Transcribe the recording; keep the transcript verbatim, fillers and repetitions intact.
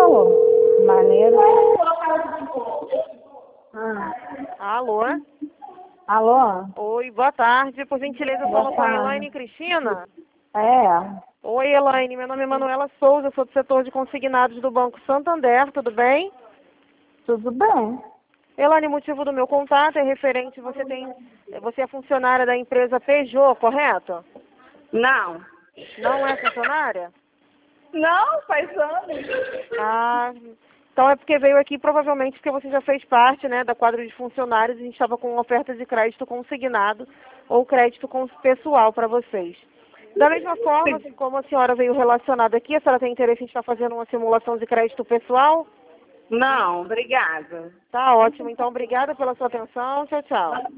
Paulo. Maneiro. Ah. Alô? Alô? Oi, boa tarde. Por gentileza, eu Boa falo com a tarde. Elaine Cristina. É. Oi, Elaine. Meu nome é Manuela Souza, sou do setor de consignados do Banco Santander, tudo bem? Tudo bem. Elaine, o motivo do meu contato é referente, você tem, você é funcionária da empresa Peugeot, correto? Não. Não é funcionária? Não, faz anos. Ah, então é porque veio aqui provavelmente porque você já fez parte, né, da quadra de funcionários e a gente estava com oferta de crédito consignado ou crédito com pessoal para vocês. Da mesma forma, como a senhora veio relacionada aqui, a senhora tem interesse em estar fazendo uma simulação de crédito pessoal? Não, obrigada. Tá ótimo, então obrigada pela sua atenção, tchau, tchau.